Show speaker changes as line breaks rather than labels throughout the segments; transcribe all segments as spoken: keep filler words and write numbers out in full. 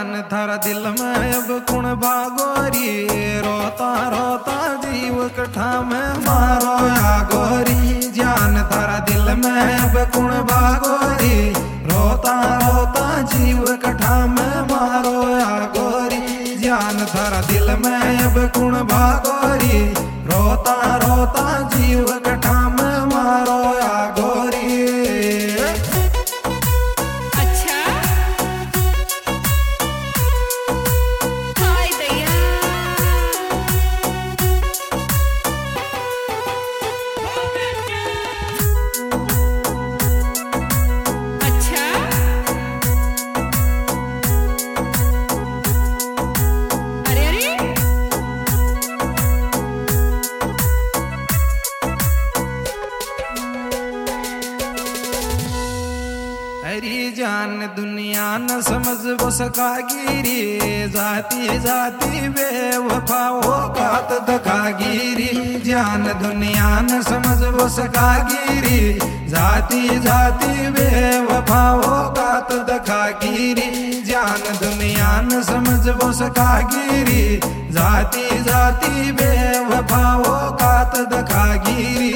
जान थारा दिल में अब कुण भागोरी, रोता रोता जीव कठा में मारो या गोरी। जान थारा दिल में अब कुण भागोरी, रोता रोता जीव कठा में मारो या गोरी। जान थारा दिल में अब कुण भागोरी, रोता रोता जीव कठा में मारो या गोरी। हरी जान दुनिया न समझ वो सका गिरी, जाती जाती बेवफा वो कात दखा गिरी। जान दुनिया न समझ वो सका गिरी, जाती जाती बेवफा वो कात दखा गिरी। जान दुनिया न समझ वो सका गिरी, जाती जाती बेवफा वो कात दखा गिरी।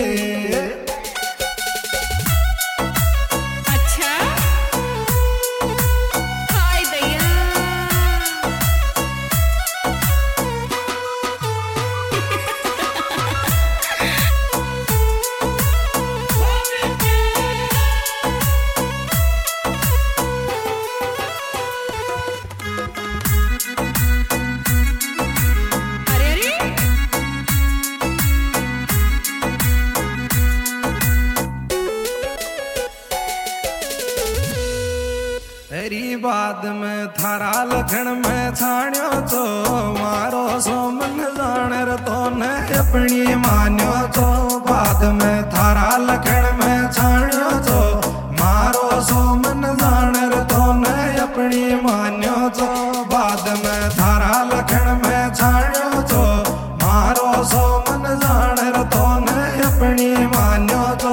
तेरी बाद में थारा लखन में छाण्यो तो, मारो सो मन जाने तो ने अपनी मान्यो तो। बाद में थारा लखन में छाण्यो तो, मारो सो मन जाने तो ने अपनी मान्यो तो। बाद में थारा लखन में छाण्यो तो, मारो सो मन जाने तो ने अपनी मान्यो तो।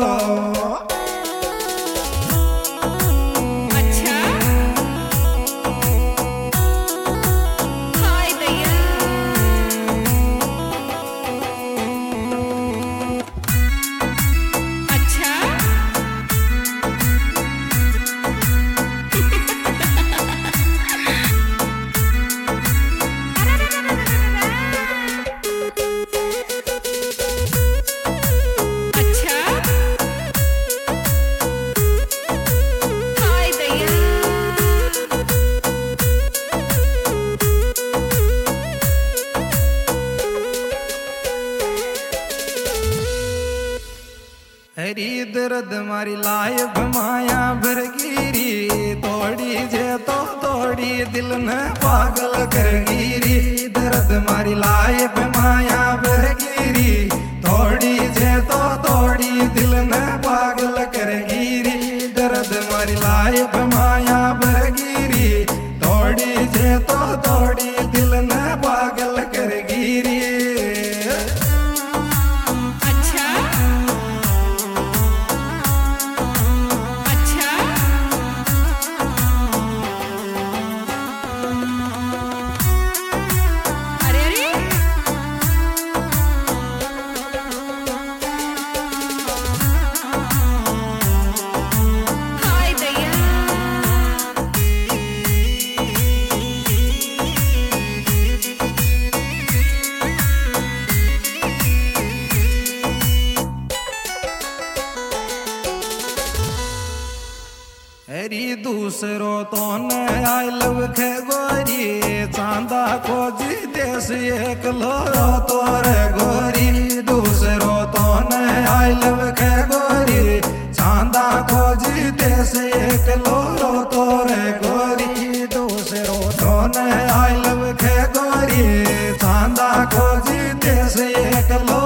हरी दर्द मारी लाइफ माया भरगिरी, तोड़ी जे तो तोड़ी दिल न पागल करगिरी। दर्द मारी लाइफ माया भरगिरी, तोड़ी जे तो तोड़ी दिल न पागल करगिरी। दर्द मारी लाइफ माया भरगिरी, तोड़ी जे तो तोड़ी दिल न पागल करगिरी। हरी दूसरो तो न आई लव खे गोरी, चांदा खोजी देश एक लोरो तोर गोरी। दूसरो तो न आई लव खे गोरी, चांदा खोजी देश एक लोरो तोर गोरी। दूसरो तो न आई लव खे गोरी, चांदा खोजी देश एक लोरो